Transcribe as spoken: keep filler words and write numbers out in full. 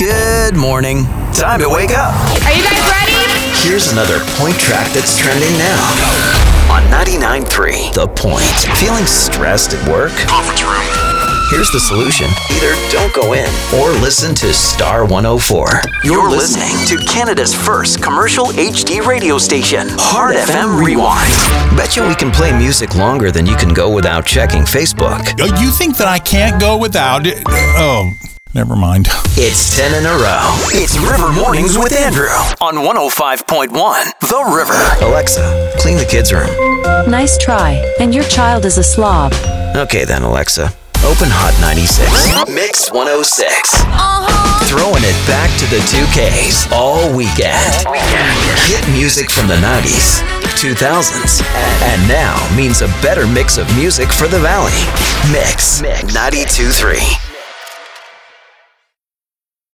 Good morning. Time to wake up. Are you guys ready? Here's another Point track that's trending now. On ninety-nine point three, The Point. Feeling stressed at work? Conference room. Here's the solution. Either don't go in or listen to Star one oh four. You're listening to Canada's first commercial H D radio station, Hard F M Rewind. Betcha we can play music longer than you can go without checking Facebook. You think that I can't go without it? Oh, never mind. It's ten in a row. It's River Mornings with Andrew on one oh five point one, The River. Alexa, clean the kids' room. Nice try. And your child is a slob. Okay then, Alexa. Open Hot ninety-six. Mix one oh six. Uh-huh. Throwing it back to the two Ks all weekend. Hit music from the nineties, two thousands, and now means a better mix of music for the Valley. Mix ninety-two point three.